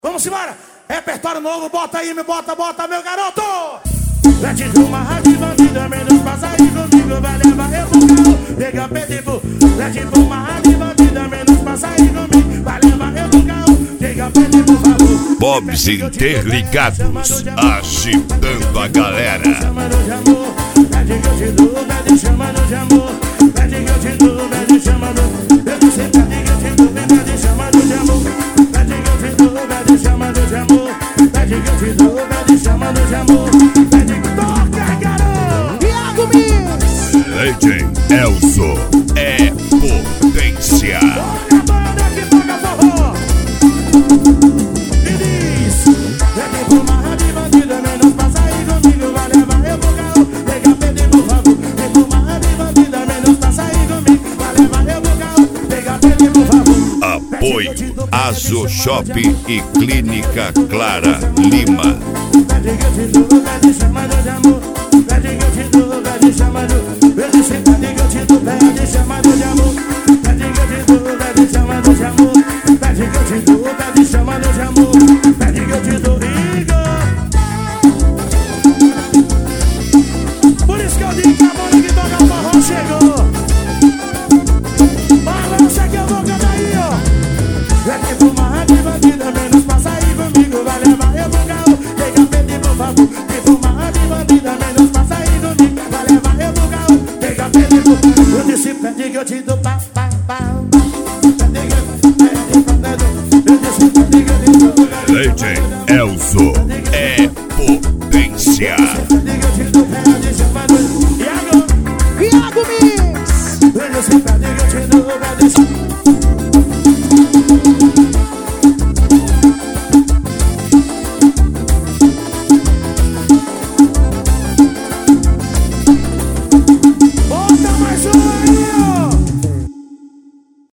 Vamos embora! Repertório novo, bota aí, me bota, meu garoto! Mete uma rádio bandida, menos passa aí comigo, vai levar eu pro carro, pega pitbull. Mete uma rádio bandida, menos passa aí comigo, vai levar eu pro carro, pega pitbull, por favor. Bobs interligados, agitando a galera. Chamando de amor, pede que eu te dou, pede chamando de amor, pede que eu te dou, pede chamando. Eu disse, pede que eu te dou, pede chamando de amor, pede que eu te dou, pede chamando de amor, pede que eu te dou, pede chamando de amor, pede que toca, garoto. Iago Mix, Legend Elzo é potência. toca a banda que toca forró. E diz, pede por uma rádio bandida, menos passa aí comigo, vai levar eu pro carro, pega pede por favor. Pede por uma rádio bandida, menos passa aí comigo, vai levar eu pro carro, pega pede por favor. Apoio Azo Shop e Clínica Clara Lima. Pede que eu te dou, pede chamando de amor, pede que eu te dou, pede chamando. Eu disse, pede que eu te dou, pede chamando de amor, pede que eu te dou, pede chamando de amor, pede que eu te dou, pede chamando de amor, pede que eu te dou, Igor. Por isso que eu digo que a banda que toca forró chegou. Balança que eu vou cantar aí, ó. Pede por uma rádio bandida, menos passa aí comigo, vai levar eu pro carro, pega pede por favor. Pede por uma rádio bandida, menos passa aí comigo, vai levar eu pro carro, pega pede por favor. Eu disse, pede que eu te dou, pá, pá, pá, pá. Pede que eu te dou, eu disse, pede que eu te dou. Legend